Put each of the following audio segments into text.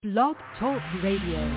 Blog Talk Radio.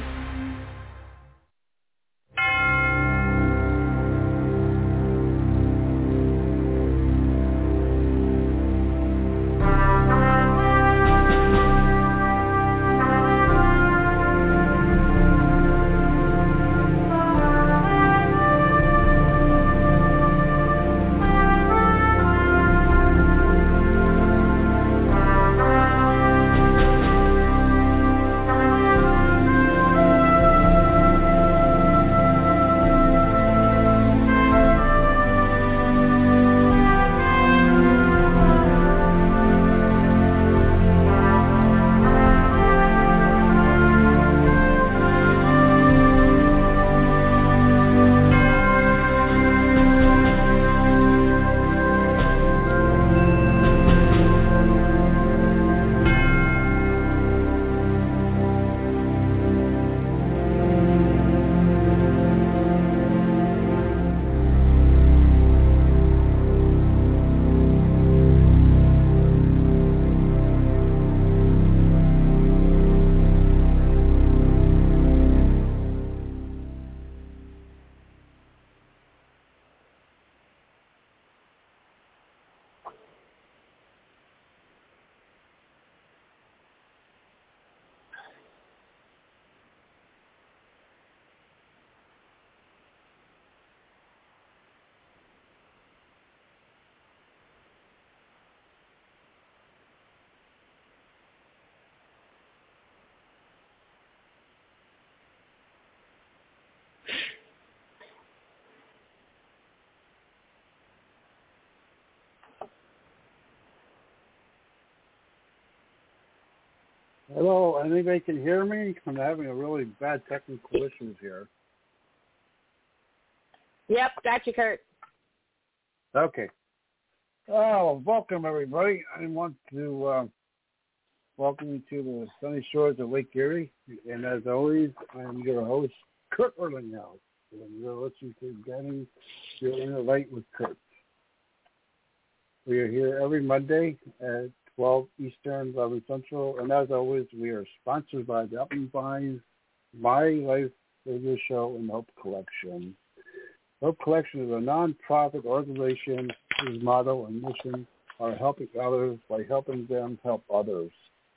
Hello, anybody can hear me? I'm having a really bad technical issues here. Yep, got you, Kurt. Okay. Oh, welcome everybody. I want to welcome you to the sunny shores of Lake Erie. And as always, I'm your host, Kurt Erlinghouse. And you're listening to Getting Your Inner Light with Kurt. We are here every Monday at 12 Eastern, 11 Central, and as always, we are sponsored by the Up and Vines My Life Radio Show and Hope Collection. Hope Collection is a non-profit organization whose motto and mission are helping others by helping them help others.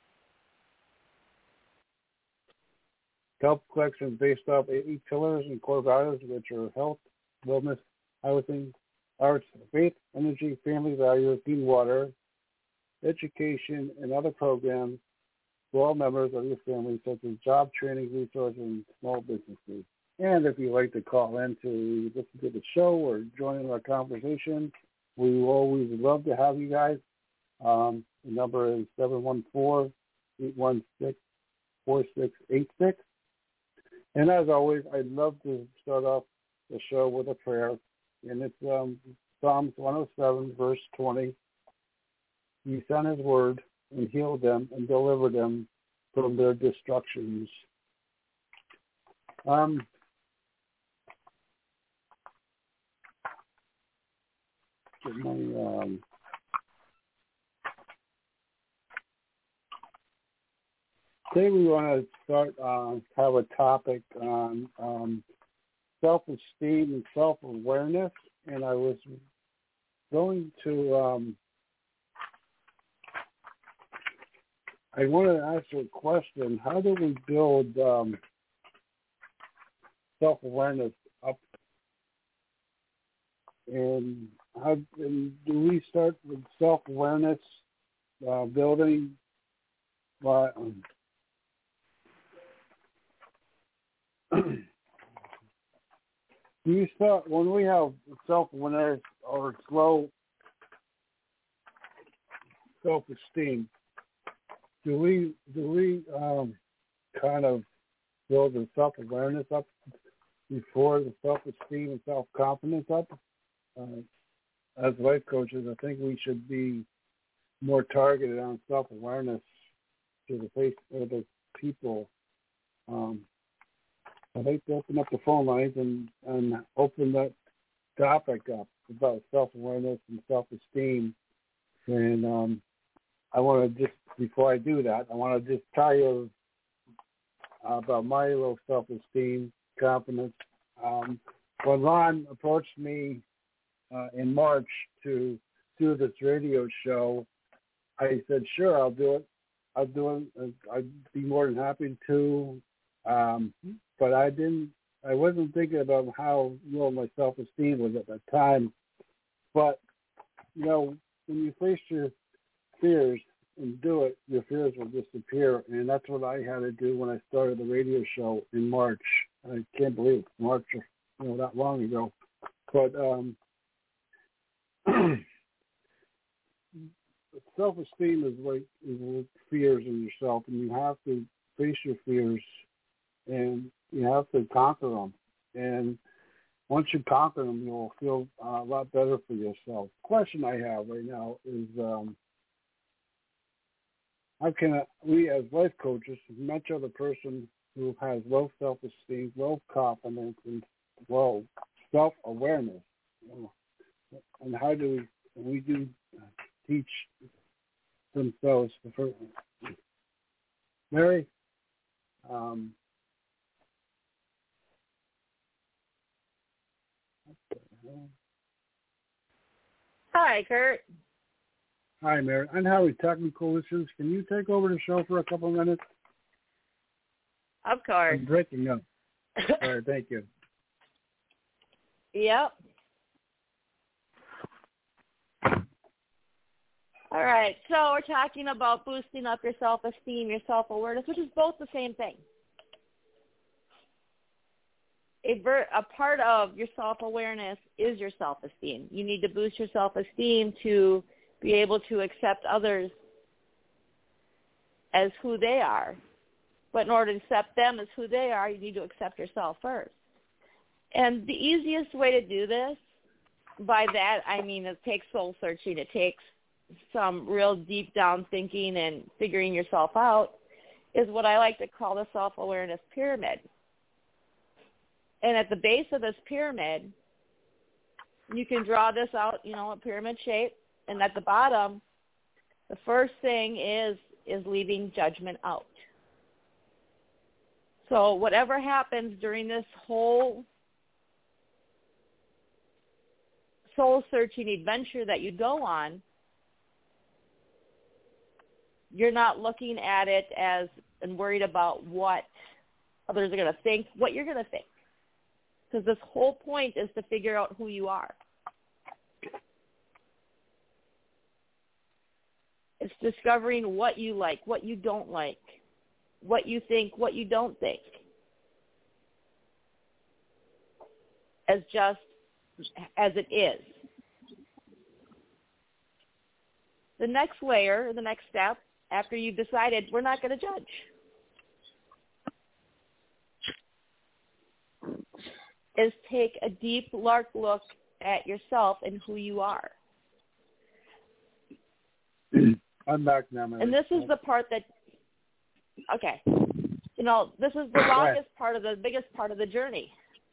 Hope Collection is based off 8 pillars and core values, which are health, wellness, housing, arts, faith, energy, family values, clean water, education, and other programs for all members of your family, such as job training, resources, and small businesses. And if you'd like to call in to listen to the show or join in our conversation, we will always love to have you guys. The number is 714-816-4686. And as always, I'd love to start off the show with a prayer. And it's Psalms 107, verse 20. He sent his word and healed them and delivered them from their destructions. Today we want to start have a topic on self-esteem and self-awareness, and I was going to I wanted to ask you a question. How do we build self-awareness up? And do we start with self-awareness building? Do you start when we have self-awareness or low self-esteem? Do we kind of build the self-awareness up before the self-esteem and self-confidence up? As life coaches, I think we should be more targeted on self-awareness to the face of the people. I'd like to open up the phone lines and open that topic up about self-awareness and self-esteem. And I want to just, before I do that, I want to just tell you about my low self-esteem, confidence. When Ron approached me in March to do this radio show, I said, sure, I'll do it. I'd be more than happy to. But I wasn't thinking about how low my self-esteem was at that time. But, when you face your fears and do it, your fears will disappear. And that's what I had to do when I started the radio show in March. I can't believe it. March, that long ago. But self-esteem is like fears in yourself, and you have to face your fears, and you have to conquer them. And once you conquer them, you'll feel a lot better for yourself. The question I have right now is, how can we as life coaches match other person who has low self-esteem, low confidence, and low self-awareness? And how do we teach themselves? Mary? Hi, Kurt. Hi, Mary. I'm having technical issues. Can you take over the show for a couple of minutes? Of course. I'm breaking up. All right, thank you. Yep. All right, so we're talking about boosting up your self-esteem, your self-awareness, which is both the same thing. A part of your self-awareness is your self-esteem. You need to boost your self-esteem to be able to accept others as who they are. But in order to accept them as who they are, you need to accept yourself first. And the easiest way to do this, by that I mean it takes soul searching. It takes some real deep down thinking and figuring yourself out, is what I like to call the self-awareness pyramid. And at the base of this pyramid, you can draw this out, a pyramid shape. And at the bottom, the first thing is leaving judgment out. So whatever happens during this whole soul-searching adventure that you go on, you're not looking at it as and worried about what others are going to think, what you're going to think. Because this whole point is to figure out who you are. It's discovering what you like, what you don't like, what you think, what you don't think. As just as it is. The next layer, the next step, after you've decided we're not going to judge. Is take a deep look at yourself and who you are. I'm back now, Mary. And this is the part that, okay, this is the longest part of the biggest part of the journey.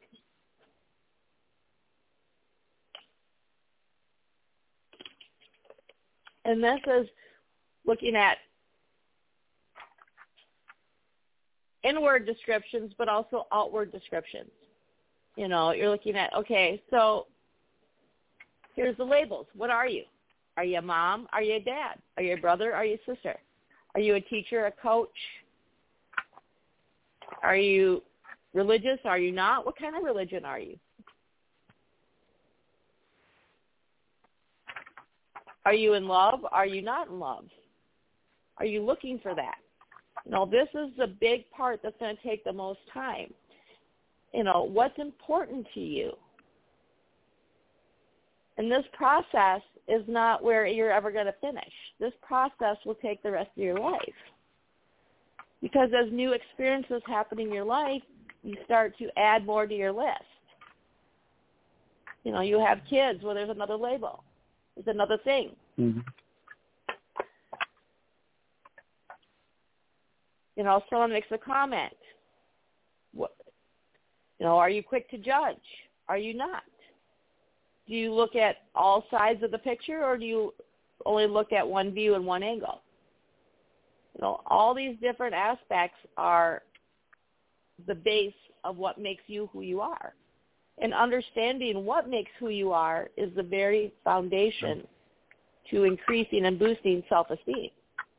And this is looking at inward descriptions, but also outward descriptions. You're looking at, okay, so here's the labels. What are you? Are you a mom? Are you a dad? Are you a brother? Are you a sister? Are you a teacher, a coach? Are you religious? Are you not? What kind of religion are you? Are you in love? Are you not in love? Are you looking for that? This is the big part that's going to take the most time. What's important to you? And this process is not where you're ever going to finish. This process will take the rest of your life. Because as new experiences happen in your life, you start to add more to your list. You have kids, well, there's another label. There's another thing. Mm-hmm. Someone makes a comment. Are you quick to judge? Are you not? Do you look at all sides of the picture, or do you only look at one view and one angle? All these different aspects are the base of what makes you who you are. And understanding what makes who you are is the very foundation to increasing and boosting self-esteem.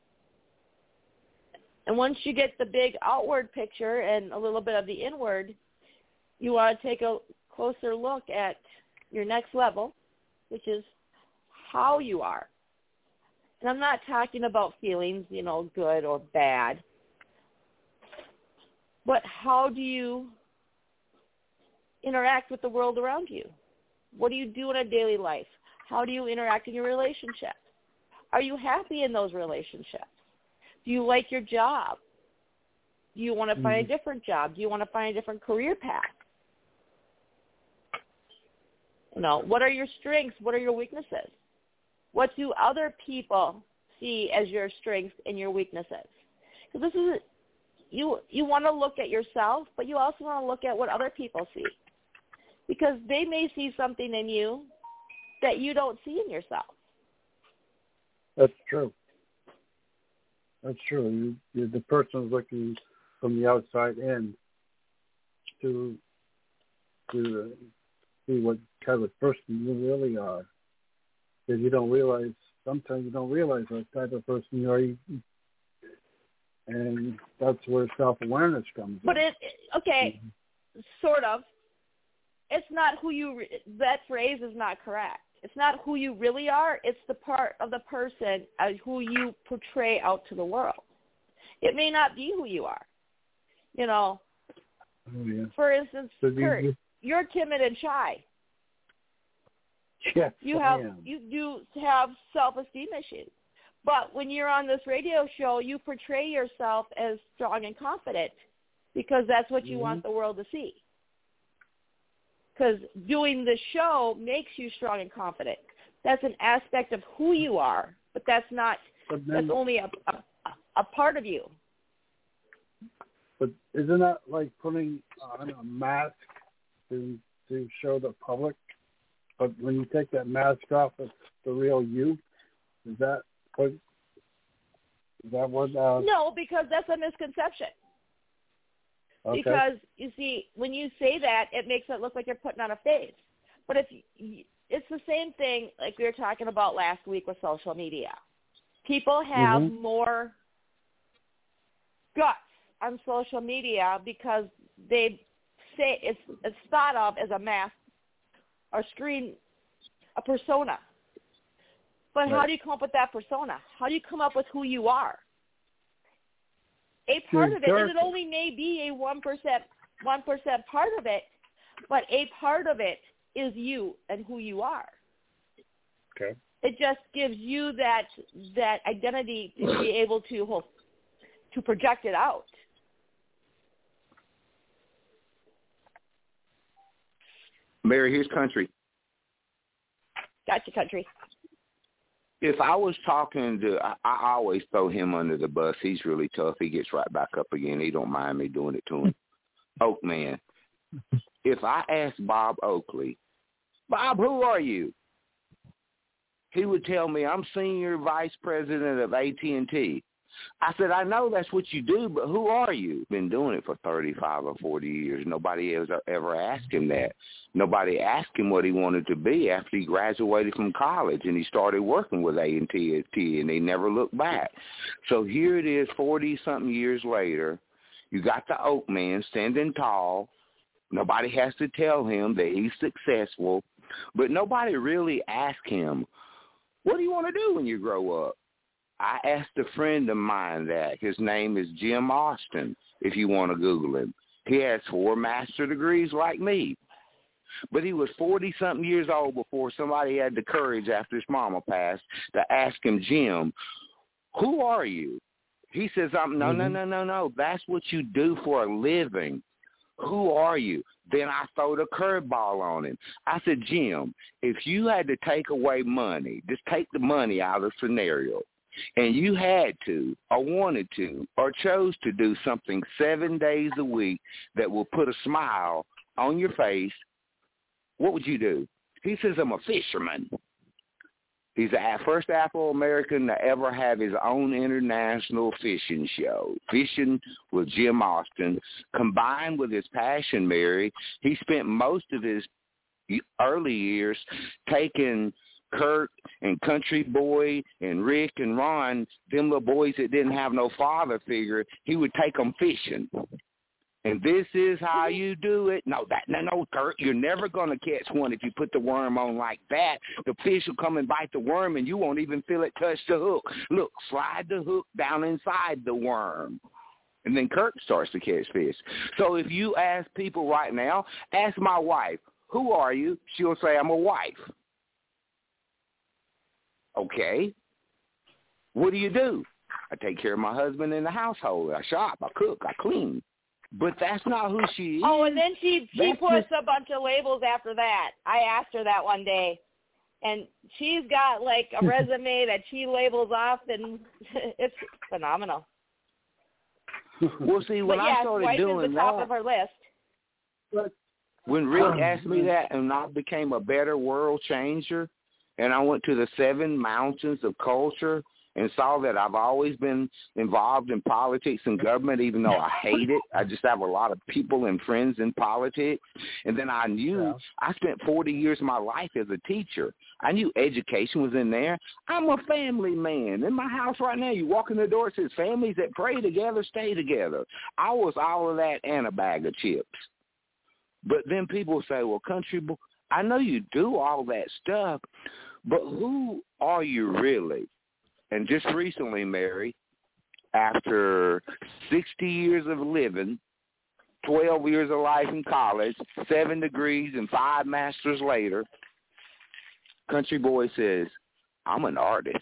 And once you get the big outward picture and a little bit of the inward, you want to take a closer look at your next level, which is how you are. And I'm not talking about feelings, good or bad, but how do you interact with the world around you? What do you do in a daily life? How do you interact in your relationships? Are you happy in those relationships? Do you like your job? Do you want to find a different job? Do you want to find a different career path? What are your strengths? What are your weaknesses? What do other people see as your strengths and your weaknesses? Because this is you want to look at yourself, but you also want to look at what other people see, because they may see something in you that you don't see in yourself. That's true. That's true. The person is looking from the outside in to see what kind of person you really are. Because sometimes you don't realize what type of person you are. And that's where self-awareness comes in. But sort of. It's not that phrase is not correct. It's not who you really are. It's the part of the person who you portray out to the world. It may not be who you are. Oh, yeah. For instance, Kurt, you're timid and shy. Yes, you do have self-esteem issues. But when you're on this radio show, you portray yourself as strong and confident because that's what you want the world to see. Because doing the show makes you strong and confident. That's an aspect of who you are, but that's only a part of you. But isn't that like putting on a mask to show the public? But when you take that mask off, it's the real you. Is that what? No, because that's a misconception. Okay. Because, you see, when you say that, it makes it look like you're putting on a face. But it's the same thing like we were talking about last week with social media. People have more guts on social media because they say it's thought of as a mask or screen, a persona. But how do you come up with that persona? How do you come up with who you are? A part of it, and it only may be a 1% part of it, but a part of it is you and who you are. Okay. It just gives you that identity to be able to project it out. Mary, here's Country. Gotcha, Country. If I was talking to, I always throw him under the bus. He's really tough. He gets right back up again. He don't mind me doing it to him. Oak Man. If I asked Bob Oakley, Bob, who are you? He would tell me, I'm Senior Vice President of AT&T. I said, I know that's what you do, but who are you? Been doing it for 35 or 40 years. Nobody ever asked him that. Nobody asked him what he wanted to be after he graduated from college and he started working with AT&T, and he never looked back. So here it is 40-something years later. You got the Oak Man standing tall. Nobody has to tell him that he's successful, but nobody really asked him, what do you want to do when you grow up? I asked a friend of mine that. His name is Jim Austin, if you want to Google him. He has 4 master's degrees like me. But he was 40-something years old before somebody had the courage after his mama passed to ask him, Jim, who are you? He says, no. That's what you do for a living. Who are you? Then I throwed a curveball on him. I said, Jim, if you had to take away money, just take the money out of the scenario, and you had to or wanted to or chose to do something 7 days a week that will put a smile on your face, what would you do? He says, I'm a fisherman. He's the first Afro-American to ever have his own international fishing show, Fishing with Jim Austin. Combined with his passion, Mary, he spent most of his early years taking Kurt and Country Boy and Rick and Ron, them little boys that didn't have no father figure, he would take them fishing. And this is how you do it. No, Kurt, you're never going to catch one if you put the worm on like that. The fish will come and bite the worm, and you won't even feel it touch the hook. Look, slide the hook down inside the worm. And then Kurt starts to catch fish. So if you ask people right now, ask my wife, who are you? She'll say, I'm a wife. Okay. What do? I take care of my husband in the household. I shop, I cook, I clean. But that's not who she is. Oh, and then she puts a bunch of labels after that. I asked her that one day, and she's got like a resume that she labels off, and it's phenomenal. Well, see, when I started doing wife is the top of her list. When Rick asked me that, and I became a better world changer, and I went to the 7 mountains of culture and saw that I've always been involved in politics and government, even though I hate it. I just have a lot of people and friends in politics. And then I knew I spent 40 years of my life as a teacher. I knew education was in there. I'm a family man. In my house right now, you walk in the door, it says families that pray together, stay together. I was all of that and a bag of chips. But then people say, well, Country Boy, I know you do all that stuff, but who are you really? And just recently, Mary, after 60 years of living, 12 years of life in college, 7 degrees and 5 masters later, Country Boy says, I'm an artist.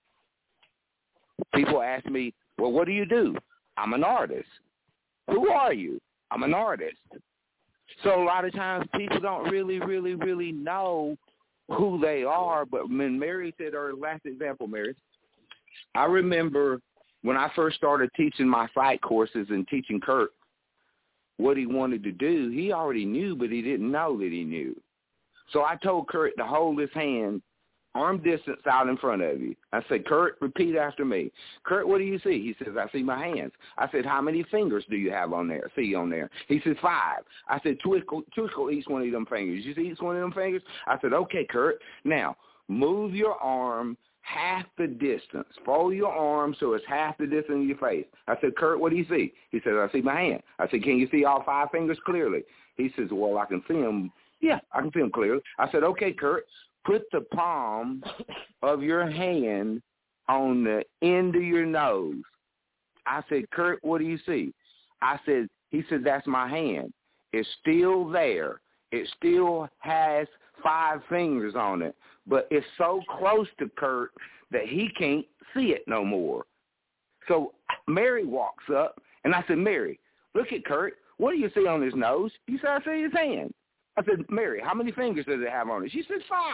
People ask me, well, what do you do? I'm an artist. Who are you? I'm an artist. So a lot of times people don't really know who they are. But when Mary said her last example, Mary, I remember when I first started teaching my psych courses and teaching Kurt what he wanted to do, he already knew, but he didn't know that he knew. So I told Kurt to hold his hand arm distance out in front of you. I said, Kurt, repeat after me. Kurt, what do you see? He says, I see my hands. I said, how many fingers do you have on there? See on there? He says, 5. I said, twinkle each one of them fingers. You see each one of them fingers? I said, okay, Kurt. Now, move your arm half the distance. Fold your arm so it's half the distance of your face. I said, Kurt, what do you see? He says, I see my hand. I said, can you see all 5 fingers clearly? He says, well, I can see them. Yeah, I can see them clearly. I said, okay, Kurt, put the palm of your hand on the end of your nose. I said, Kurt, what do you see? He said, that's my hand. It's still there. It still has 5 fingers on it, but it's so close to Kurt that he can't see it no more. So Mary walks up, and I said, Mary, look at Kurt. What do you see on his nose? She said, I see his hand. I said, Mary, how many fingers does it have on it? She said, 5.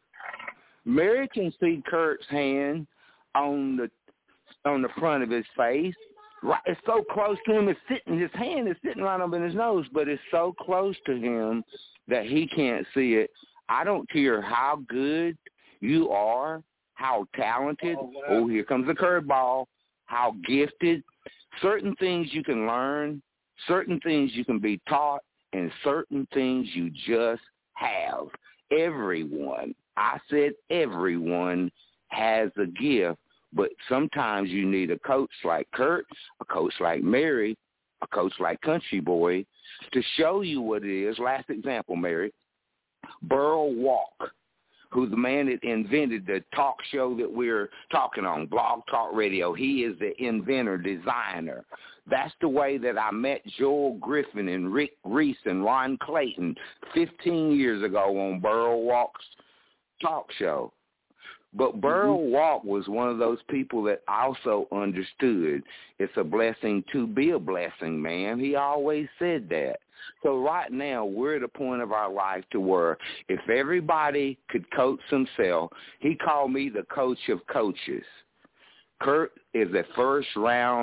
Mary can see Kurt's hand on the front of his face. Right, it's so close to him. His hand is sitting right up in his nose, but it's so close to him that he can't see it. I don't care how good you are, how talented. Oh, here comes the curveball. How gifted. Certain things you can learn. Certain things you can be taught. And certain things you just have. Everyone, I said everyone has a gift, but sometimes you need a coach like Kurt, a coach like Mary, a coach like Country Boy to show you what it is. Last example, Mary, Burl Walk, who's the man that invented the talk show that we're talking on, Blog Talk Radio. He is the inventor, designer. That's the way that I met Joel Griffin and Rick Reese and Ron Clayton 15 years ago on Burl Walk's talk show. But Burl Walk was one of those people that also understood it's a blessing to be a blessing, man. He always said that. So right now we're at a point of our life to where if everybody could coach themselves, he called me the coach of coaches. Kurt is a first-round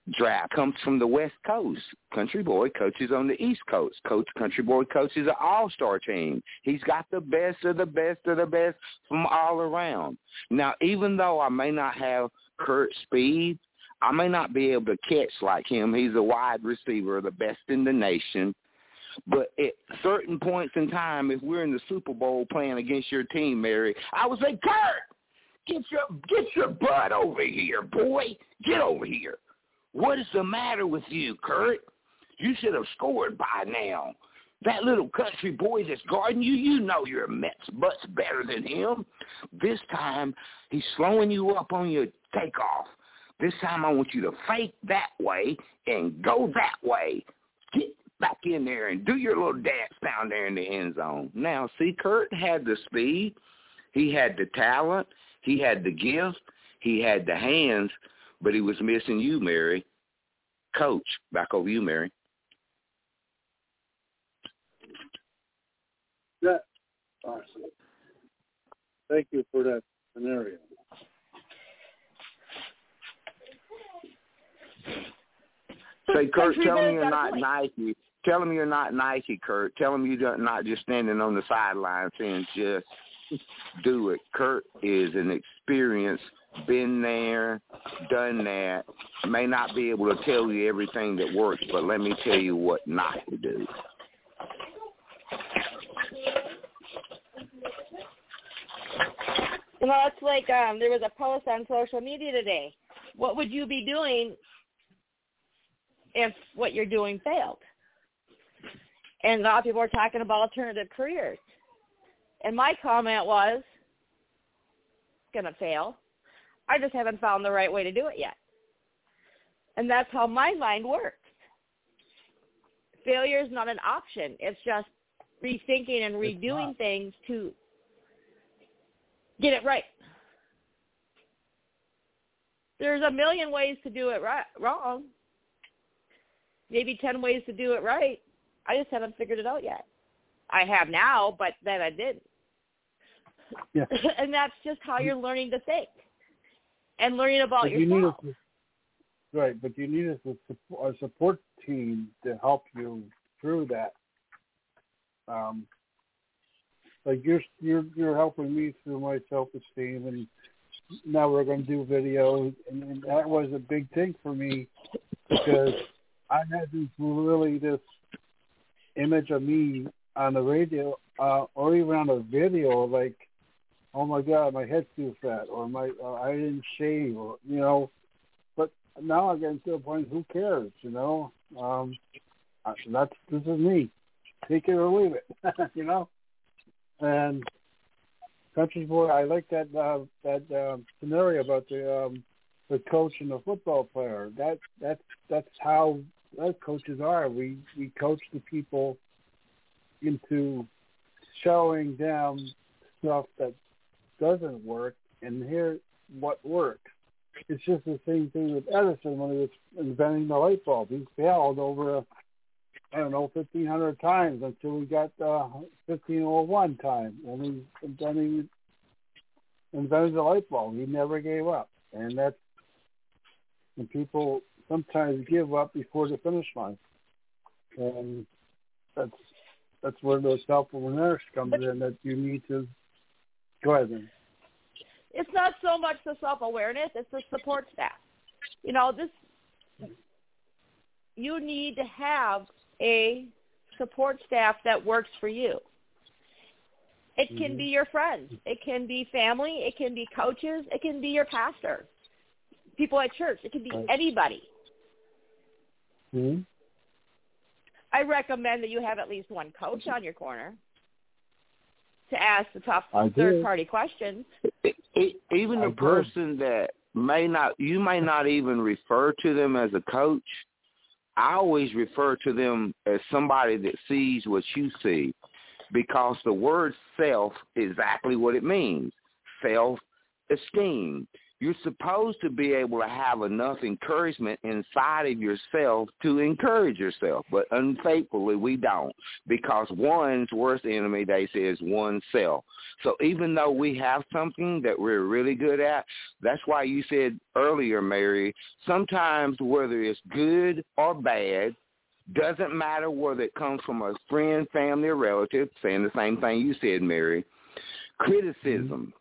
draft comes from the West Coast. Country Boy coaches on the East Coast. Country Boy coaches an all-star team. He's got the best of the best of the best from all around. Now, even though I may not have Kurt's speed, I may not be able to catch like him. He's a wide receiver, the best in the nation. But at certain points in time, if we're in the Super Bowl playing against your team, Mary, I would say, Kurt, get your butt over here, boy. Get over here. What is the matter with you, Kurt? You should have scored by now. That little country boy that's guarding you, you know your butt's better than him. This time, he's slowing you up on your takeoff. This time, I want you to fake that way and go that way. Get back in there and do your little dance down there in the end zone. Now, see, Kurt had the speed. He had the talent. He had the gift. He had the hands, but he was missing you, Mary. Coach, back over you, Mary. Yeah. Awesome. Thank you for that scenario. Say, Kurt, tell him you're not Nike. Tell him you're not Nike, Kurt. Tell him you're not just standing on the sideline saying just do it. Kurt is an experienced, been there, done that, may not be able to tell you everything that works, but let me tell you what not to do. You know, it's like there was a post on social media today. What would you be doing if what you're doing failed? And a lot of people are talking about alternative careers. And my comment was, it's going to fail. I just haven't found the right way to do it yet. And that's how my mind works. Failure is not an option. It's just rethinking and redoing things to get it right. There's a million ways to do it wrong. Maybe 10 ways to do it right. I just haven't figured it out yet. I have now, but then I didn't. Yeah. And that's just how you're learning to think and learning about yourself. Right, but you need a support team to help you through that. Like you're helping me through my self-esteem, and now we're going to do videos, and that was a big thing for me because I had this image of me on the radio or even on a video, like, oh my God, my head's too fat, or I didn't shave, or But now I'm getting to a point, who cares, this is me. Take it or leave it, And Country Boy, I like that scenario about the coach and the football player. That's how coaches are. We coach the people into showing them stuff that doesn't work, and here's what works. It's just the same thing with Edison when he was inventing the light bulb. He failed over 1,500 times until he got 1501 time, and then he invented the light bulb. He never gave up, and that's when people sometimes give up before the finish line, and that's where those self-awareness comes in. That you need to go ahead. Then. It's not so much the self-awareness; it's the support staff. You need to have a support staff that works for you. It can be your friends. It can be family. It can be coaches. It can be your pastor, people at church. It can be anybody. Mm-hmm. I recommend that you have at least one coach on your corner to ask the tough third-party questions. Even a person that you may not even refer to them as a coach, I always refer to them as somebody that sees what you see, because the word self is exactly what it means, self-esteem. You're supposed to be able to have enough encouragement inside of yourself to encourage yourself. But unfaithfully, we don't, because one's worst enemy, they say, is oneself. So even though we have something that we're really good at, that's why you said earlier, Mary, sometimes whether it's good or bad, doesn't matter whether it comes from a friend, family, or relative, saying the same thing you said, Mary, criticism.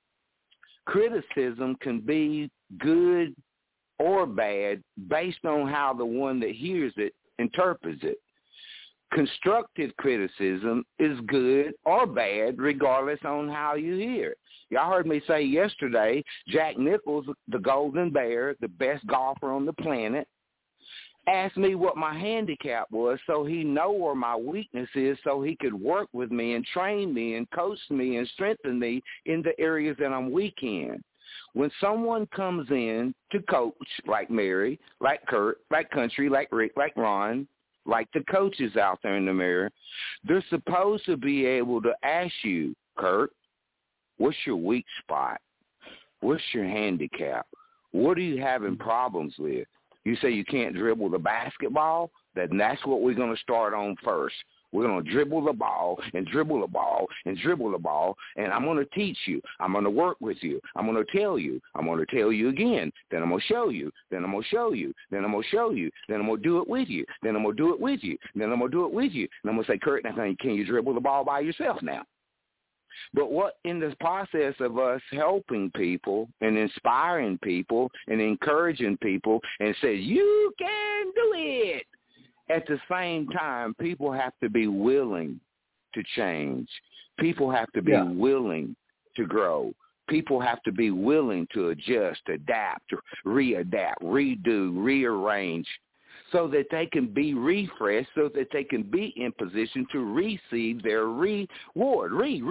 Criticism can be good or bad based on how the one that hears it interprets it. Constructive criticism is good or bad regardless on how you hear it. Y'all heard me say yesterday, Jack Nicklaus, the Golden Bear, the best golfer on the planet, asked me what my handicap was so he know where my weakness is so he could work with me and train me and coach me and strengthen me in the areas that I'm weak in. When someone comes in to coach, like Mary, like Kurt, like Country, like Rick, like Ron, like the coaches out there in the mirror, they're supposed to be able to ask you, Kurt, what's your weak spot? What's your handicap? What are you having problems with? You say you can't dribble the basketball, then that's what we're going to start on first. We're going to dribble the ball and dribble the ball and dribble the ball, and I'm going to teach you. I'm going to work with you. I'm going to tell you. I'm going to tell you again. Then I'm going to show you. Then I'm going to show you. Then I'm going to show you. Then I'm going to do it with you. Then I'm going to do it with you. Then I'm going to do it with you. And I'm going to say, Kurt, now can you dribble the ball by yourself now? But what in this process of us helping people and inspiring people and encouraging people and say, you can do it, at the same time, people have to be willing to change. People have to be willing to grow. People have to be willing to adjust, adapt, readapt, redo, rearrange, so that they can be refreshed, so that they can be in position to receive their reward.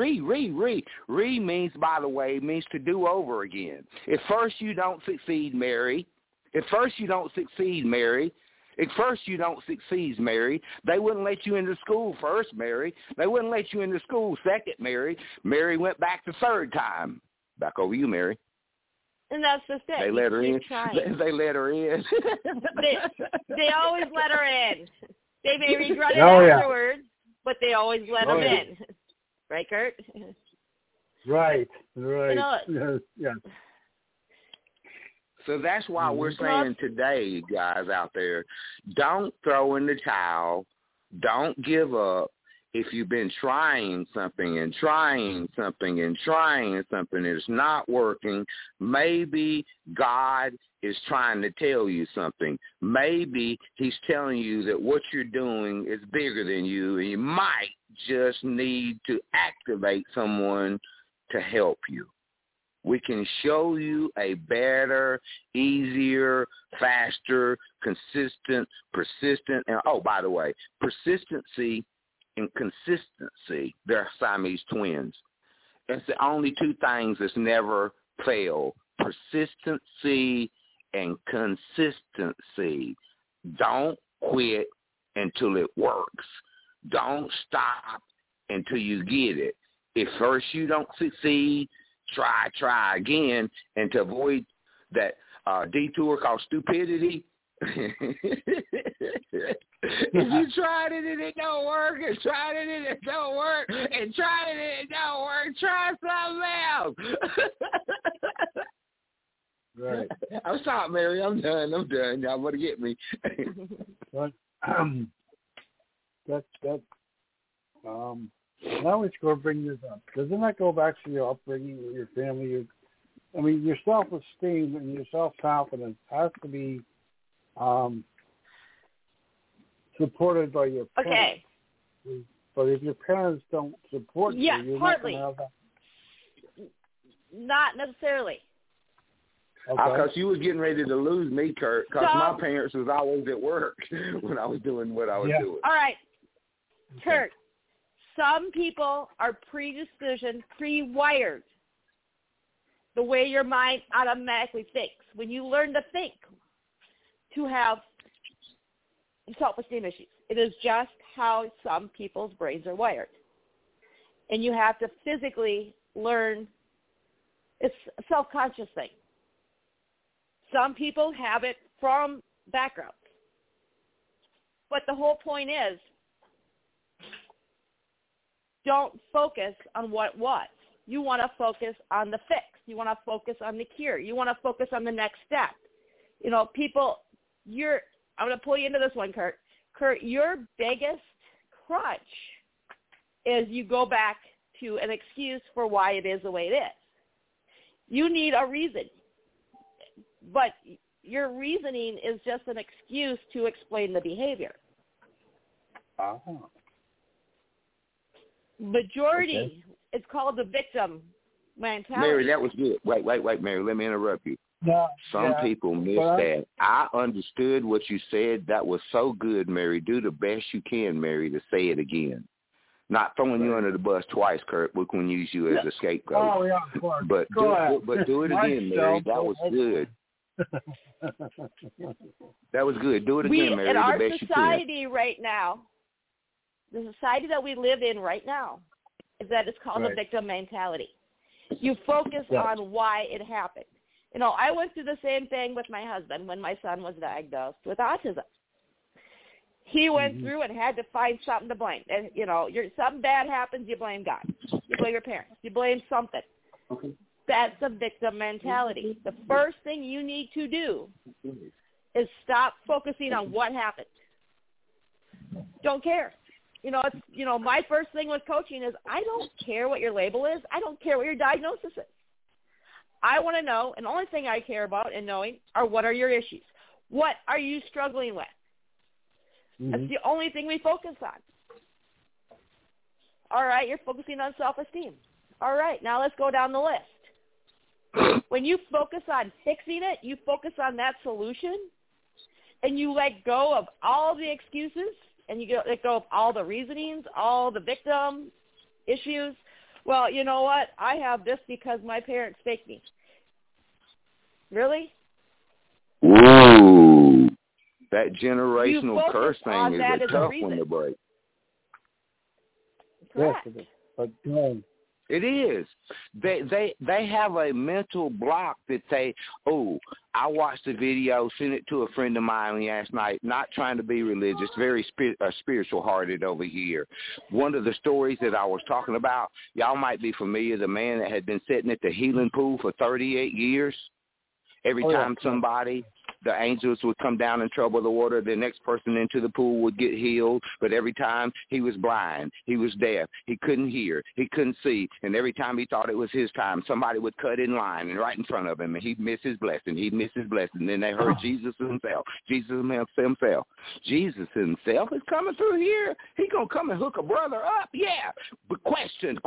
Re means, by the way, means to do over again. If first you don't succeed, Mary, they wouldn't let you into school first, Mary. They wouldn't let you into school second, Mary. Mary went back the third time. Back over you, Mary. And that's just it. They let her in. They let her in. they always let her in. They may regret it afterwards, but they always let them in. Right, Kurt? Right. You know, yeah. So that's why we're saying today, guys out there, don't throw in the towel. Don't give up. If you've been trying something and it's not working, maybe God is trying to tell you something. Maybe he's telling you that what you're doing is bigger than you, and you might just need to activate someone to help you. We can show you a better, easier, faster, consistent, persistent, and by the way, persistency and consistency, they're Siamese twins. It's the only two things that's never fail: persistency and consistency. Don't quit until it works. Don't stop until you get it. If first you don't succeed, try again, and to avoid that detour called stupidity. If you tried it and it don't work, and tried it and it don't work, and tried it and it don't work, try something else. Right. I'm sorry, Mary. I'm done. Y'all want to get me. But now it's going to bring this up. Doesn't that go back to your upbringing with your family? Your self-esteem and your self-confidence has to be supported by your parents. Okay. But if your parents don't support you, you're partly. Not going to have that. Not necessarily. Because you was getting ready to lose me, Kurt, because my parents was always at work when I was doing what I was doing. All right. Kurt, some people are pre-wired the way your mind automatically thinks. When you learn to think, to have self-esteem issues. It is just how some people's brains are wired. And you have to physically learn. It's a self-conscious thing. Some people have it from backgrounds. But the whole point is, don't focus on what was. You want to focus on the fix. You want to focus on the cure. You want to focus on the next step. You know, people, I'm going to pull you into this one, Kurt. Kurt, your biggest crutch is you go back to an excuse for why it is the way it is. You need a reason. But your reasoning is just an excuse to explain the behavior. Majority, it's called the victim mentality. Mary, that was good. Wait, Mary, let me interrupt you. Some people miss that. I understood what you said. That was so good, Mary. Do the best you can, Mary, to say it again. Not throwing you under the bus twice, Kurt. We can use you as a scapegoat. Oh, yeah, of course. But do it again, Mary. That was good. That was good. Do it again, Mary. In our the best society you can. right now, the society that we live in right now, is that it's called the victim mentality. You focus on why it happened. You know, I went through the same thing with my husband when my son was diagnosed with autism. He went through and had to find something to blame. And, you know, something bad happens, you blame God. You blame your parents. You blame something. Okay. That's a victim mentality. The first thing you need to do is stop focusing on what happened. Don't care. My first thing with coaching is I don't care what your label is. I don't care what your diagnosis is. I want to know, and the only thing I care about in knowing are what are your issues. What are you struggling with? That's the only thing we focus on. All right, you're focusing on self-esteem. All right, now let's go down the list. When you focus on fixing it, you focus on that solution, and you let go of all the excuses, and you let go of all the reasonings, all the victim issues. Well, you know what? I have this because my parents faked me. Really? Ooh, that generational curse thing is a tough one to break. Correct. Yes, but it is. They have a mental block that I watched the video, sent it to a friend of mine last night, not trying to be religious, very spiritual-hearted over here. One of the stories that I was talking about, y'all might be familiar, the man that had been sitting at the healing pool for 38 years. Every time somebody, the angels would come down and trouble the water, the next person into the pool would get healed. But every time he was blind, he was deaf, he couldn't hear, he couldn't see. And every time he thought it was his time, somebody would cut in line and right in front of him, and he'd miss his blessing. And then they heard Jesus himself. Jesus himself is coming through here. He going to come and hook a brother up? Yeah. But question.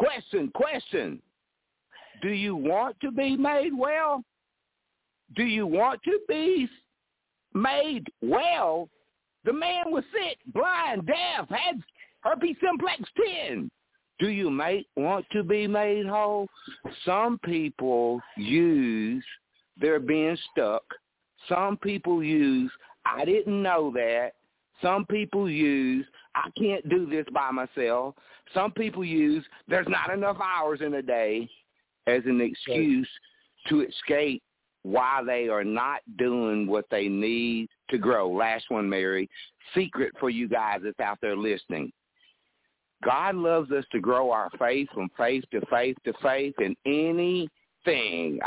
Do you want to be made well? Do you want to be made well? The man was sick, blind, deaf, had herpes simplex 10. Do you want to be made whole? Some people use their being stuck. Some people use, I didn't know that. Some people use, I can't do this by myself. Some people use, there's not enough hours in a day as an excuse to escape why they are not doing what they need to grow. Last one, Mary. Secret for you guys that's out there listening. God loves us to grow our faith from faith to faith to faith, and anything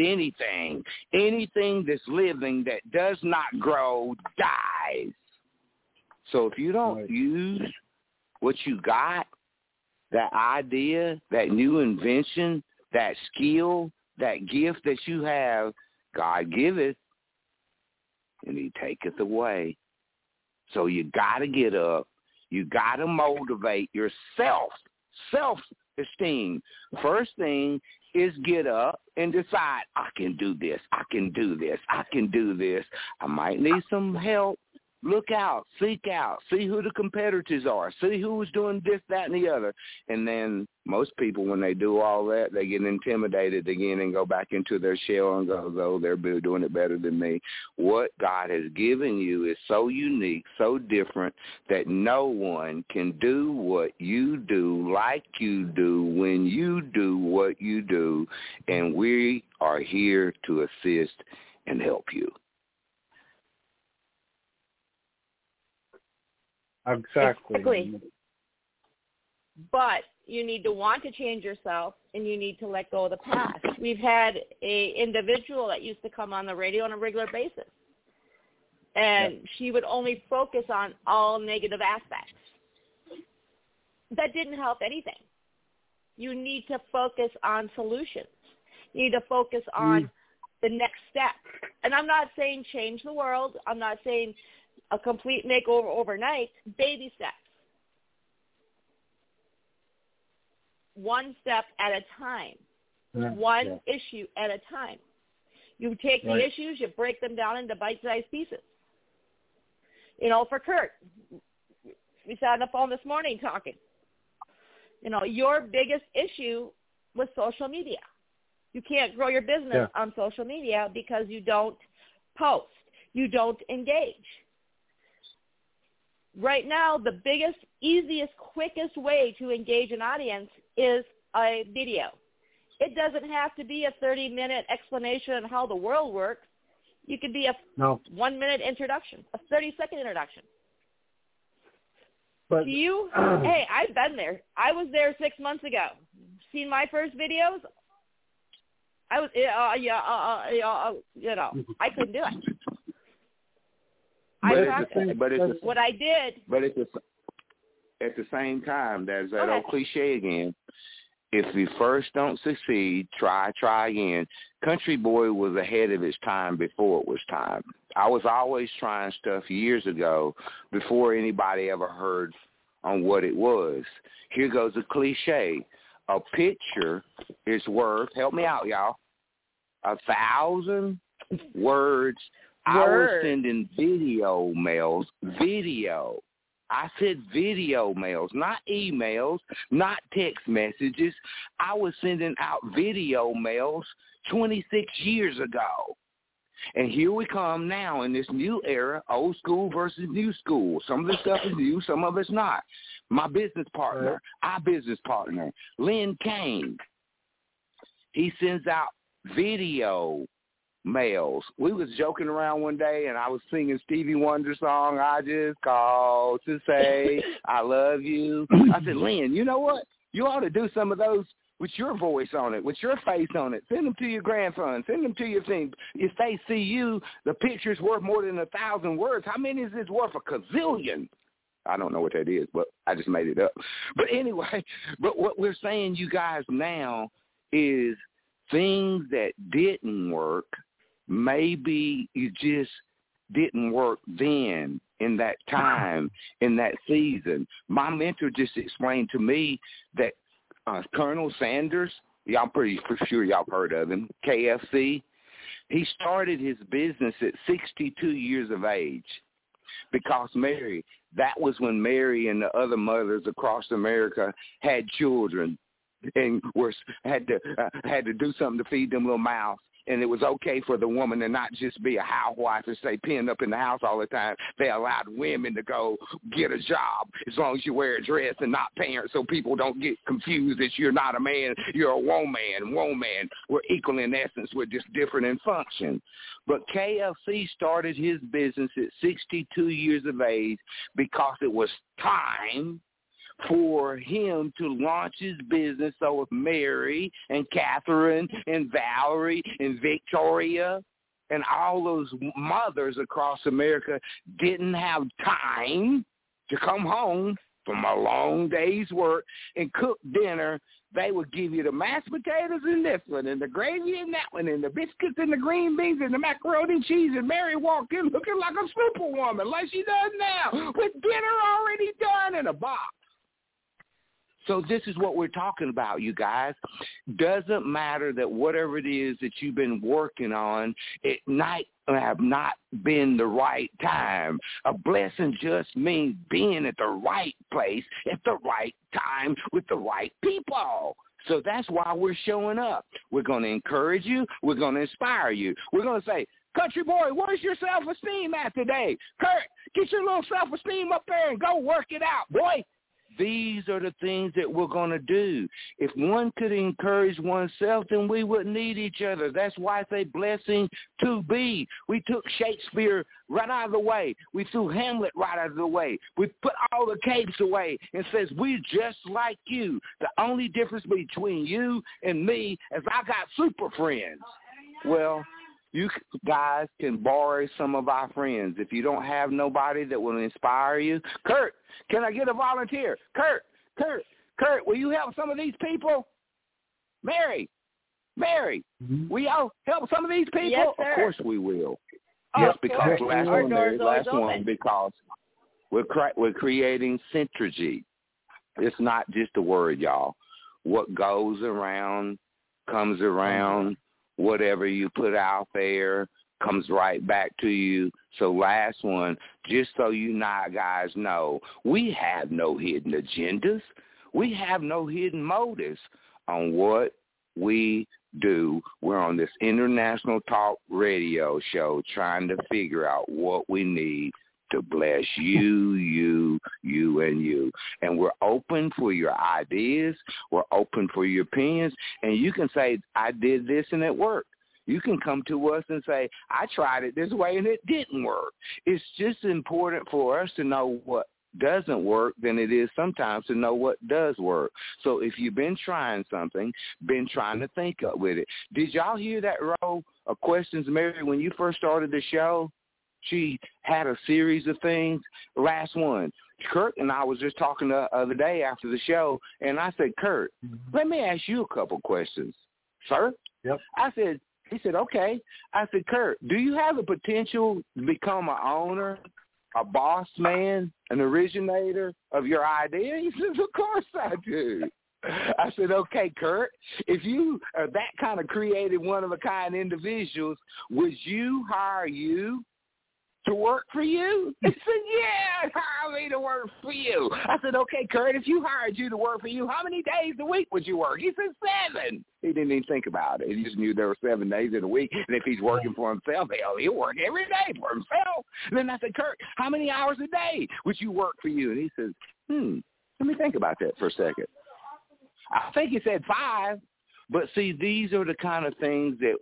that's living that does not grow dies. So if you don't use what you got, that idea, that new invention, that skill, that gift that you have, God giveth, and he taketh away. So you got to get up. You got to motivate yourself, self-esteem. First thing is get up and decide, I can do this. I can do this. I can do this. I might need some help. Look out, seek out, see who the competitors are, see who's doing this, that, and the other. And then most people, when they do all that, they get intimidated again and go back into their shell and go, oh, they're doing it better than me. What God has given you is so unique, so different, that no one can do what you do like you do when you do what you do. And we are here to assist and help you. Exactly. But you need to want to change yourself, and you need to let go of the past. We've had a individual that used to come on the radio on a regular basis, and she would only focus on all negative aspects. That didn't help anything. You need to focus on solutions. You need to focus on the next step. And I'm not saying change the world. I'm not saying a complete makeover overnight. Baby steps. One step at a time. One issue at a time. You take the issues, you break them down into bite-sized pieces. You know, for Kurt, we sat on the phone this morning talking. You know, your biggest issue was social media. You can't grow your business on social media because you don't post. You don't engage. Right now, the biggest, easiest, quickest way to engage an audience is a video. It doesn't have to be a 30-minute explanation on how the world works. You could be a 1-minute introduction, a 30-second introduction. But hey, I've been there. I was there 6 months ago. Seen my first videos? I was, I couldn't do it. What I did. But at the same time, there's that old cliche again. If you first don't succeed, try again. Country Boy was ahead of his time before it was time. I was always trying stuff years ago before anybody ever heard on what it was. Here goes a cliche. A picture is worth, help me out, y'all, 1,000 words. I was sending video mails, I said video mails, not emails, not text messages. I was sending out video mails 26 years ago. And here we come now in this new era, old school versus new school. Some of the stuff is new, some of it's not. My business partner, our business partner, Lynn Kane, he sends out video mails. We was joking around one day, and I was singing Stevie Wonder's song, I Just Called to Say I Love You. I said, Lynn, you know what? You ought to do some of those with your voice on it, with your face on it. Send them to your grandson. Send them to your thing. If they see you, the picture's worth more than 1,000 words. How many is this worth? A gazillion. I don't know what that is, but I just made it up. But anyway, but what we're saying, you guys, now is things that didn't work, maybe you just didn't work then, in that time, in that season. My mentor just explained to me that Colonel Sanders, y'all pretty for sure y'all heard of him, KFC, he started his business at 62 years of age because that was when Mary and the other mothers across America had children and had to do something to feed them little mouths. And it was okay for the woman to not just be a housewife and stay pinned up in the house all the time. They allowed women to go get a job as long as you wear a dress and not pants, so people don't get confused that you're not a man, you're a woman. Woman, we're equal in essence, we're just different in function. But KFC started his business at 62 years of age because it was time for him to launch his business. So if Mary and Catherine and Valerie and Victoria and all those mothers across America didn't have time to come home from a long day's work and cook dinner, they would give you the mashed potatoes in this one and the gravy in that one and the biscuits and the green beans and the macaroni and cheese, and Mary walked in looking like a superwoman like she does now with dinner already done in a box. So this is what we're talking about, you guys. Doesn't matter that whatever it is that you've been working on, it might have not been the right time. A blessing just means being at the right place at the right time with the right people. So that's why we're showing up. We're going to encourage you. We're going to inspire you. We're going to say, Country Boy, where's your self-esteem at today? Kurt, get your little self-esteem up there and go work it out, boy. these are the things that we're going to do. If one could encourage oneself, then we wouldn't need each other. That's why it's a blessing to be. We took Shakespeare right out of the way. We threw Hamlet right out of the way. We put all the capes away and says, we're just like you. The only difference between you and me is I got super friends. Well, you guys can borrow some of our friends. If you don't have nobody that will inspire you, Kurt, can I get a volunteer? Kurt, will you help some of these people? Mary, will y'all help some of these people? Yes, sir. Of course we will. Yes, because last our one, door's always last one, open. because we're creating synergy. It's not just a word, y'all. What goes around comes around. Whatever you put out there comes right back to you. So last one, just so you guys know, we have no hidden agendas. We have no hidden motives on what we do. We're on this international talk radio show trying to figure out what we need to bless you, and you. And we're open for your ideas. We're open for your opinions. And you can say, I did this and it worked. You can come to us and say, I tried it this way and it didn't work. It's just important for us to know what doesn't work than it is sometimes to know what does work. So if you've been trying something, been trying to think up with it. Did y'all hear that row of questions, Mary, when you first started the show? She had a series of things. Last one, Kurt and I was just talking the other day after the show, and I said, Kurt, let me ask you a couple questions. Sir? Yep. He said, okay. I said, Kurt, do you have the potential to become an owner, a boss man, an originator of your idea? He says, of course I do. I said, okay, Kurt, if you are that kind of creative, one-of-a-kind individuals, would you hire you to work for you? He said, yeah, hire me to work for you. I said, okay, Kurt, if you hired you to work for you, how many days a week would you work? He said, 7. He didn't even think about it. He just knew there were 7 days in a week. And if he's working for himself, he'll work every day for himself. And then I said, Kurt, how many hours a day would you work for you? And he says, let me think about that for a second. I think he said 5. But see, these are the kind of things that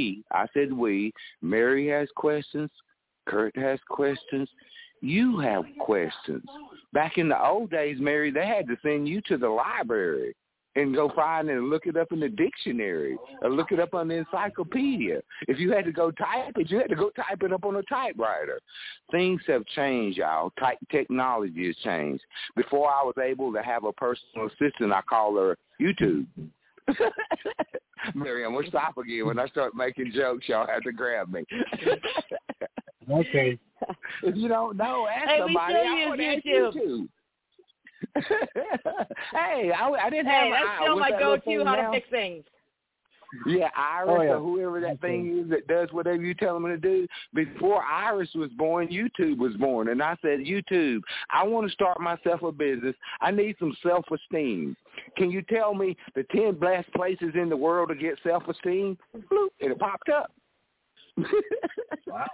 Mary has questions, Kurt has questions. You have questions. Back in the old days, Mary, they had to send you to the library and go find it and look it up in the dictionary or look it up on the encyclopedia. If you had to go type it, you had to go type it up on a typewriter. Things have changed, y'all. Technology has changed. Before I was able to have a personal assistant, I call her YouTube. Mary, I'm going to stop again. When I start making jokes, y'all have to grab me. Okay. If you don't know, ask somebody. I want to ask YouTube. Hey, I didn't have that's still my go-to how to fix things. Yeah, Iris or whoever that thing is that does whatever you tell them to do. Before Iris was born, YouTube was born. And I said, YouTube, I want to start myself a business. I need some self-esteem. Can you tell me the 10 best places in the world to get self-esteem? Bloop, and it popped up. Wow.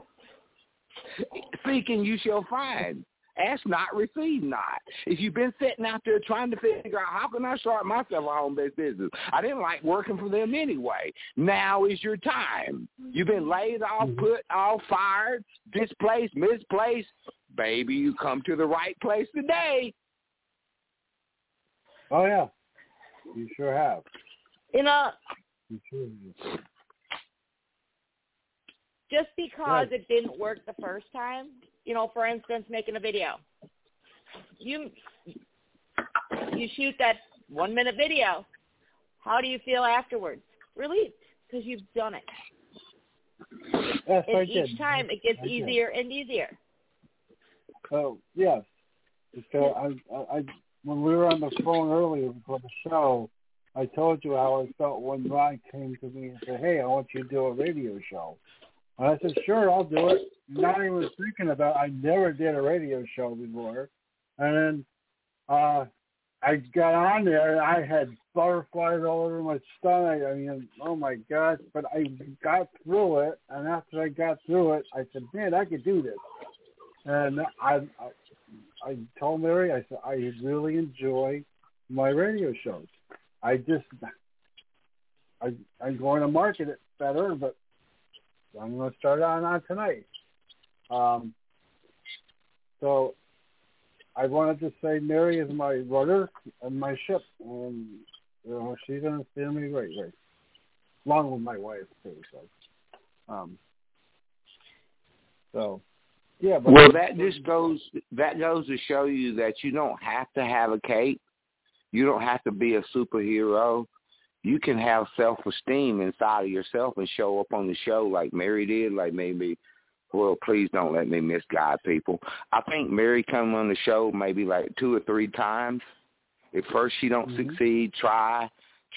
Seek and you shall find. Ask not, receive not. If you've been sitting out there trying to figure out how can I start myself a home-based business, I didn't like working for them anyway. Now is your time. You've been laid off, put off, fired, displaced, misplaced. Baby, you come to the right place today. Oh, yeah. You sure have. You know, You sure have. just because it didn't work the first time, for instance, making a video. You shoot that 1-minute video. How do you feel afterwards? Relieved, because you've done it. Yes, and I each did. time it gets easier and easier. Oh, yes. So I when we were on the phone earlier before the show, I told you how I felt when Ron came to me and said, hey, I want you to do a radio show. And I said, sure, I'll do it. Not even thinking about it. I never did a radio show before. And then I got on there, and I had butterflies all over my stomach. I mean, oh, my gosh. But I got through it, and after I got through it, I said, man, I could do this. And told Mary, I said, I really enjoy my radio shows. I'm going to market it better, but I'm going to start on tonight. So I wanted to say Mary is my rudder and my ship, and she's going to steer me right, along with my wife too. So yeah. But well, that goes to show you that you don't have to have a cape. You don't have to be a superhero. You can have self-esteem inside of yourself and show up on the show like Mary did, like maybe. Well, please don't let me misguide people. I think Mary came on the show maybe like 2 or 3 times. At first she don't succeed, try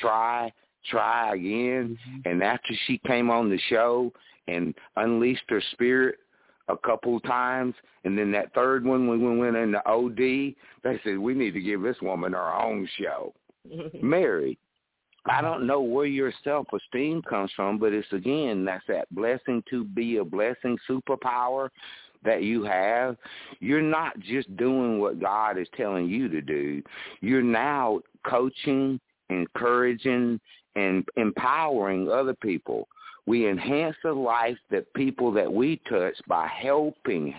again. And after she came on the show and unleashed her spirit a couple of times, and then that third one when we went into OD, they said, we need to give this woman her own show. Mary, I don't know where your self-esteem comes from, but it's, again, that's that blessing to be a blessing superpower that you have. You're not just doing what God is telling you to do. You're now coaching, encouraging, and empowering other people. We enhance the life that people that we touch by helping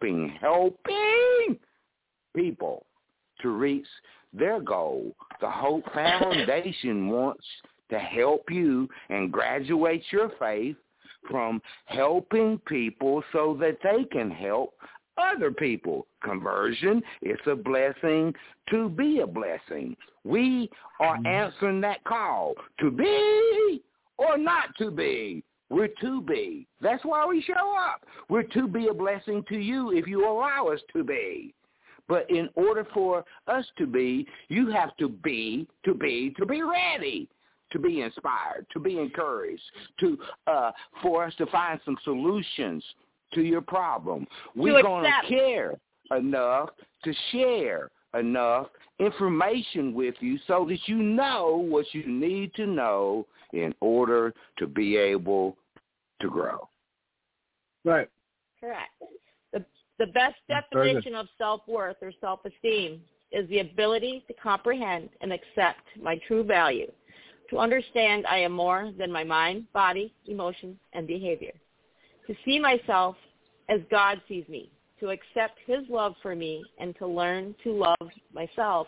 people to reach their goal. The Hope Foundation wants to help you and graduate your faith from helping people so that they can help other people. Conversion, it's a blessing to be a blessing. We are answering that call to be or not to be. We're to be. That's why we show up. We're to be a blessing to you if you allow us to be. But in order for us to be, you have to be ready, to be inspired, to be encouraged, for us to find some solutions to your problem. We're going to care enough to share enough information with you so that you know what you need to know in order to be able to grow. Right. Correct. The best definition of self-worth or self-esteem is the ability to comprehend and accept my true value, to understand I am more than my mind, body, emotions, and behavior, to see myself as God sees me, to accept his love for me, and to learn to love myself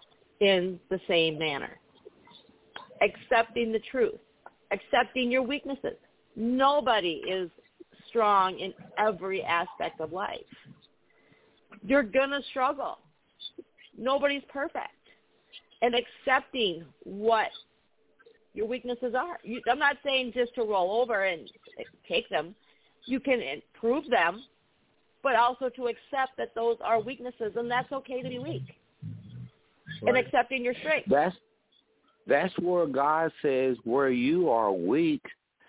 in the same manner. Accepting the truth, accepting your weaknesses. Nobody is strong in every aspect of life. You're going to struggle. Nobody's perfect. And accepting what your weaknesses are. I'm not saying just to roll over and take them. You can improve them, but also to accept that those are weaknesses, and that's okay to be weak. Right. And accepting your strength. That's where God says, where you are weak,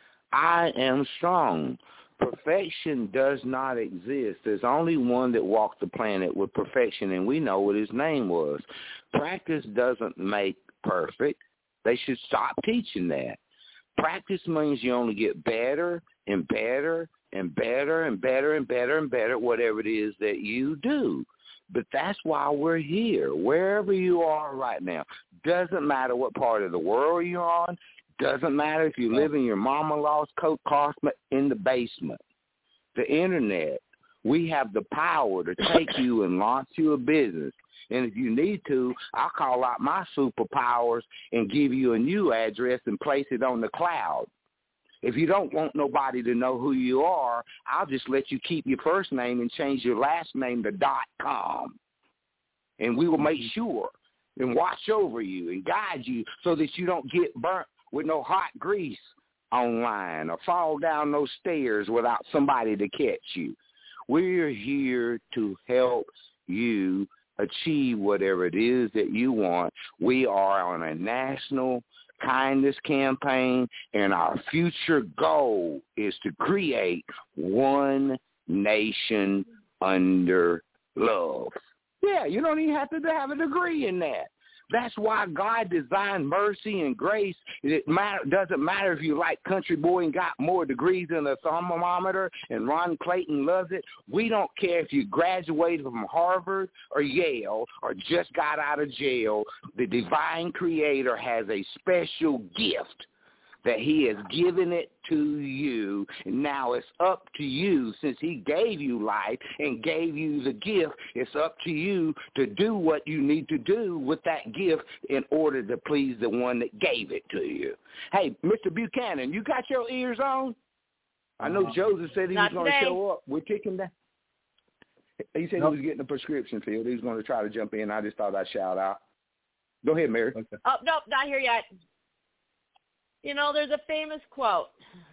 I am strong. Perfection does not exist. There's only one that walked the planet with perfection, and we know what his name was. Practice doesn't make perfect. They should stop teaching that. Practice means you only get better and better and better and better and better and better at whatever it is that you do. But that's why we're here, wherever you are right now. Doesn't matter what part of the world you're on. Doesn't matter if you live in your mama-in-law's coat closet in the basement. The Internet, we have the power to take you and launch you a business. And if you need to, I'll call out my superpowers and give you a new address and place it on the cloud. If you don't want nobody to know who you are, I'll just let you keep your first name and change your last name to .com. And we will make sure and watch over you and guide you so that you don't get burnt with no hot grease online or fall down those stairs without somebody to catch you. We're here to help you achieve whatever it is that you want. We are on a national kindness campaign, and our future goal is to create one nation under love. Yeah, you don't even have to have a degree in that. That's why God designed mercy and grace. It doesn't matter if you like Country Boy and got more degrees than a thermometer and Ron Clayton loves it. We don't care if you graduated from Harvard or Yale or just got out of jail. The divine creator has a special gift that he has given it to you. And now it's up to you, since he gave you life and gave you the gift, it's up to you to do what you need to do with that gift in order to please the one that gave it to you. Hey, Mr. Buchanan, you got your ears on? I know Joseph said he was going to show up. We're kicking that. He said he was getting a prescription filled. He was going to try to jump in. I just thought I'd shout out. Go ahead, Mary. Okay. Oh, no, not here yet. You know, there's a famous quote.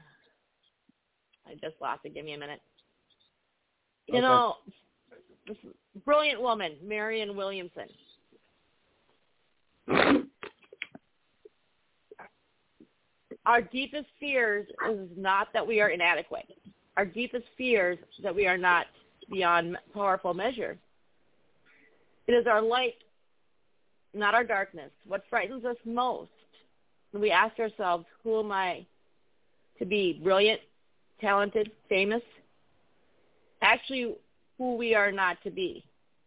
I just lost it. Give me a minute. You know, this brilliant woman, Marianne Williamson. Our deepest fears is not that we are inadequate. Our deepest fears is that we are not beyond powerful measure. It is our light, not our darkness. What frightens us most, when we ask ourselves, who am I to be? Brilliant, talented, famous? Actually, who we are not to be.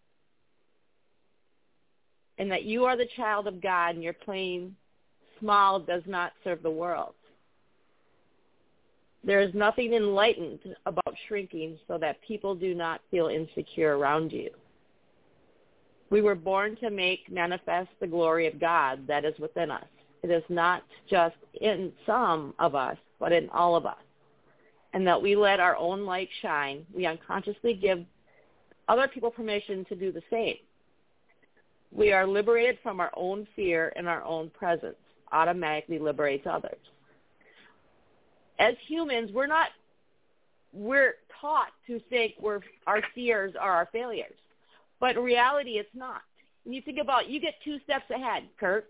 And that you are the child of God and your playing small does not serve the world. There is nothing enlightened about shrinking so that people do not feel insecure around you. We were born to make manifest the glory of God that is within us. It is not just in some of us, but in all of us. And that we let our own light shine. We unconsciously give other people permission to do the same. We are liberated from our own fear, and our own presence automatically liberates others. As humans, we're taught to think our fears are our failures. But in reality, it's not. When you think about, you get 2 steps ahead, Kurt.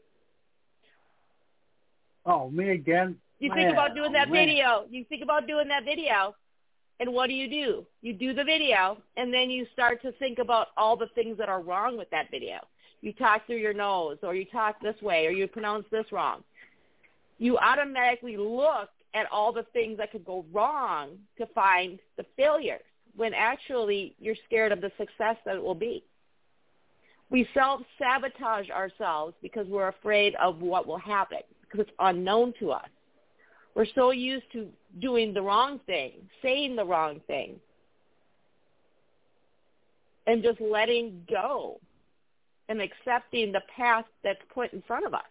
Oh, me again? You think about doing that video. You think about doing that video, and what do? You do the video, and then you start to think about all the things that are wrong with that video. You talk through your nose, or you talk this way, or you pronounce this wrong. You automatically look at all the things that could go wrong to find the failures, when actually you're scared of the success that it will be. We self-sabotage ourselves because we're afraid of what will happen, because it's unknown to us. We're so used to doing the wrong thing, saying the wrong thing, and just letting go and accepting the path that's put in front of us.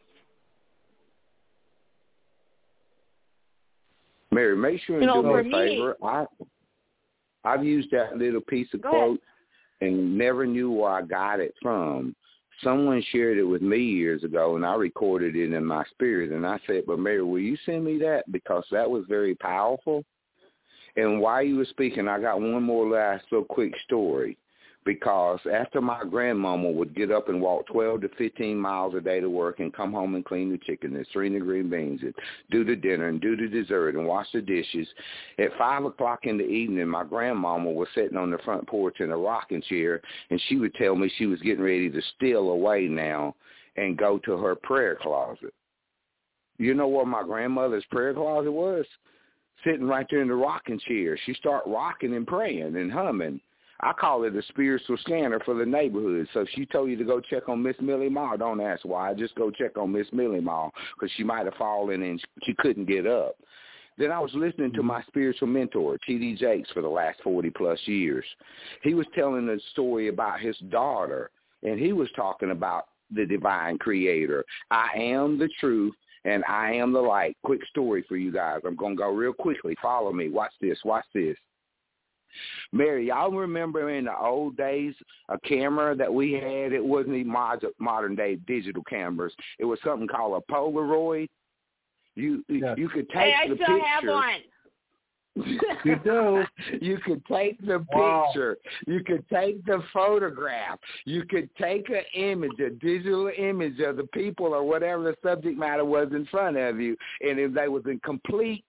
Mary, make sure and do me a favor. I've used that little piece of quote and never knew where I got it from. Someone shared it with me years ago, and I recorded it in my spirit. And I said, but Mary, will you send me that? Because that was very powerful. And while you were speaking, I got one more last little quick story. Because after my grandmama would get up and walk 12 to 15 miles a day to work and come home and clean the chicken and string the green beans and do the dinner and do the dessert and wash the dishes, at 5 o'clock in the evening, my grandmama was sitting on the front porch in a rocking chair, and she would tell me she was getting ready to steal away now and go to her prayer closet. You know what my grandmother's prayer closet was? Sitting right there in the rocking chair. She started rocking and praying and humming. I call it a spiritual scanner for the neighborhood. So if she told you to go check on Miss Millie Ma, don't ask why. Just go check on Miss Millie Ma, because she might have fallen and she couldn't get up. Then I was listening to my spiritual mentor, T.D. Jakes, for the last 40-plus years. He was telling a story about his daughter, and he was talking about the divine creator. I am the truth, and I am the light. Quick story for you guys. I'm going to go real quickly. Follow me. Watch this. Watch this. Mary, y'all remember in the old days a camera that we had? It wasn't even modern-day digital cameras. It was something called a Polaroid. You could take the picture. I still have one. You do. You could take the picture. You could take the photograph. You could take an image, a digital image of the people or whatever the subject matter was in front of you, and if they was in complete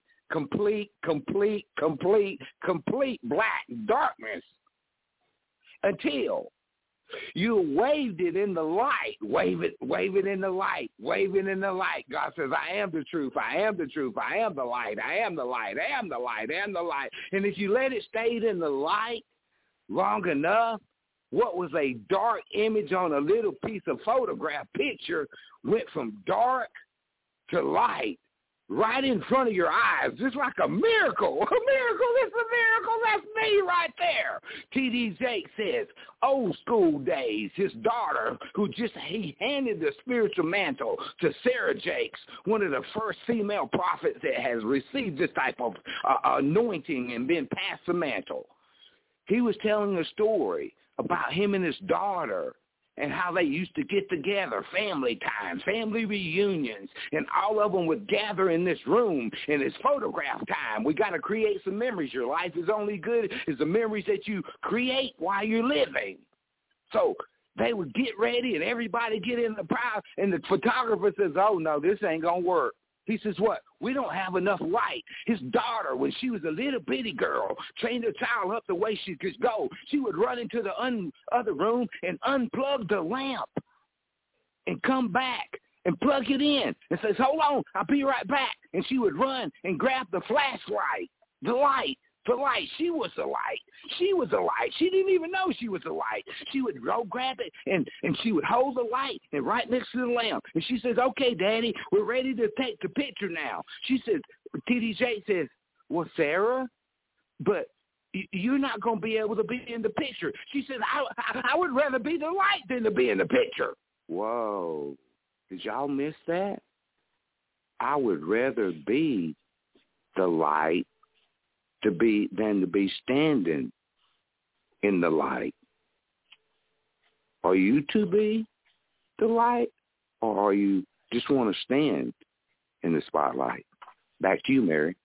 black darkness until You waved it in the light. Wave it in the light. Wave it in the light. God says, I am the truth. I am the truth. I am the light. I am the light. I am the light. I am the light. And if you let it stay in the light long enough, what was a dark image on a little piece of photograph picture went from dark to light right in front of your eyes, just like a miracle. A miracle, it's a miracle. That's me right there. T.D. Jakes says, old school days, his daughter, he handed the spiritual mantle to Sarah Jakes, one of the first female prophets that has received this type of anointing and been passed the mantle. He was telling a story about him and his daughter and how they used to get together, family times, family reunions, and all of them would gather in this room, and it's photograph time. We got to create some memories. Your life is only good as the memories that you create while you're living. So they would get ready, and everybody get in the crowd, and the photographer says, oh, no, this ain't going to work. He says, what? We don't have enough light. His daughter, when she was a little bitty girl, trained her child up the way she could go. She would run into the other room and unplug the lamp and come back and plug it in and says, hold on, I'll be right back. And she would run and grab the flashlight, the light. She was the light. She was the light. She didn't even know she was the light. She would go grab it, and she would hold the light and right next to the lamp. And she says, okay, Daddy, we're ready to take the picture now. She says, T.D. Jakes says, well, Sarah, but you're not going to be able to be in the picture. She says, I would rather be the light than to be in the picture. Whoa. Did y'all miss that? I would rather be the light than to be standing in the light. Are you to be the light, or are you just want to stand in the spotlight? Back to you, Mary.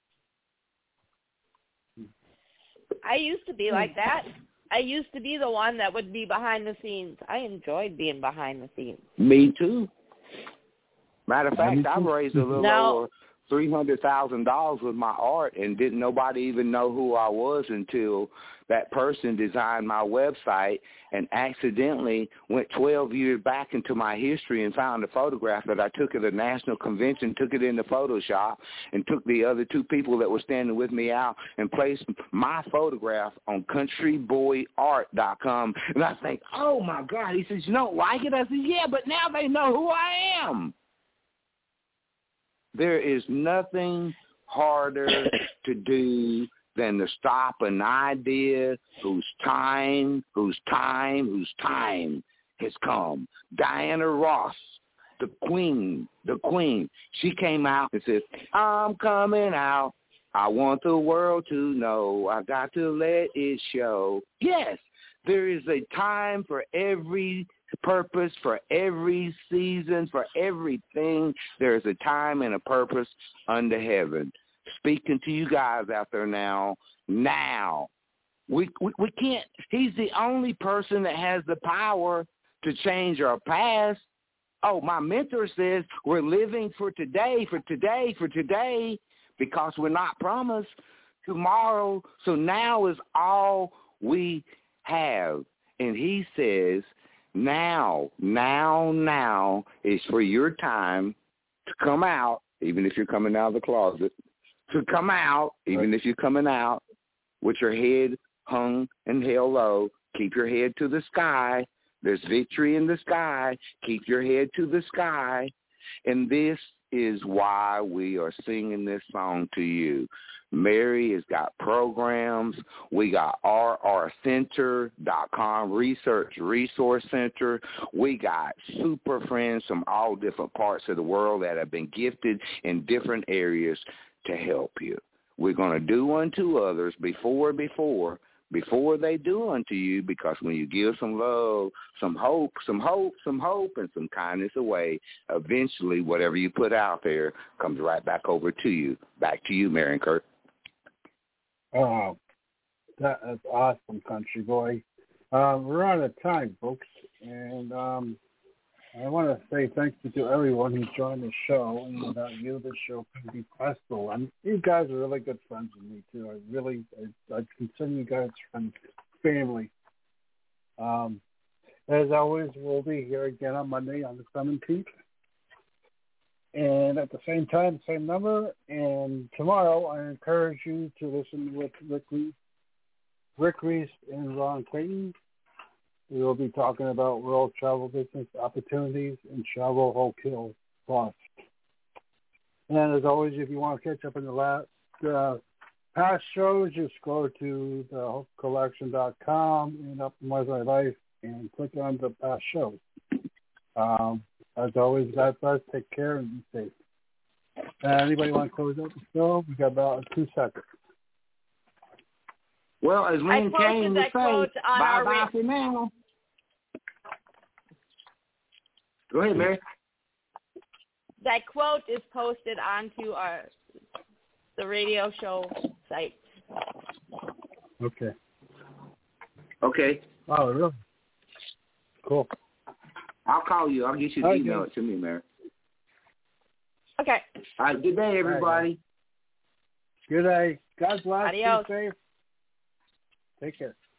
I used to be like that. I used to be the one that would be behind the scenes. I enjoyed being behind the scenes. Me too. Matter of fact, I've raised a little over $300,000 with my art, and didn't nobody even know who I was until that person designed my website and accidentally went 12 years back into my history and found a photograph that I took at a national convention, took it into Photoshop, and took the other two people that were standing with me out and placed my photograph on countryboyart.com. And I think, oh, my God. He says, you don't like it? I said, yeah, but now they know who I am. There is nothing harder to do than to stop an idea whose time has come. Diana Ross, the queen, she came out and said, I'm coming out. I want the world to know. I got to let it show. Yes, there is a time for every purpose, for every season, for everything. There is a time and a purpose under heaven. Speaking to you guys out there now. We can't. He's the only person that has the power to change our past. Oh, my mentor says we're living for today, because we're not promised tomorrow. So now is all we have. And he says, now is for your time to come out, even if you're coming out of the closet, to come out, even if you're coming out with your head hung and held low. Keep your head to the sky. There's victory in the sky. Keep your head to the sky. And this is why we are singing this song to you. Mary has got programs. We got rrcenter.com, Research Resource Center. We got super friends from all different parts of the world that have been gifted in different areas to help you. We're going to do unto others before they do unto you, because when you give some love, some hope, and some kindness away, eventually whatever you put out there comes right back over to you. Back to you, Mary and Kurt. Oh, that is awesome, Country Boy. We're out of time, folks, and I want to say thank you to everyone who joined the show, and without you, the show couldn't be possible. And you guys are really good friends with me, too. I consider you guys friends, family. As always, we'll be here again on Monday on the 17th. And at the same time, same number. And tomorrow, I encourage you to listen with Rick Reese and Ron Clayton. We will be talking about world travel business opportunities and travel wholesale costs. And as always, if you want to catch up on the past shows, just go to thecollection.com and Optimize My Life and click on the past shows. As always, God bless, take care, and be safe. Anybody want to close out the show? We got about 2 seconds. Well, as Lynn Kane would say, bye-bye for now. Go ahead, Mary. That quote is posted onto the radio show site. Okay. Okay. Oh, really? Cool. I'll call you. I'll get you to email it to me, Mary. Okay. All right. Good day, everybody. Good day. God bless. Adios. Be safe. Take care.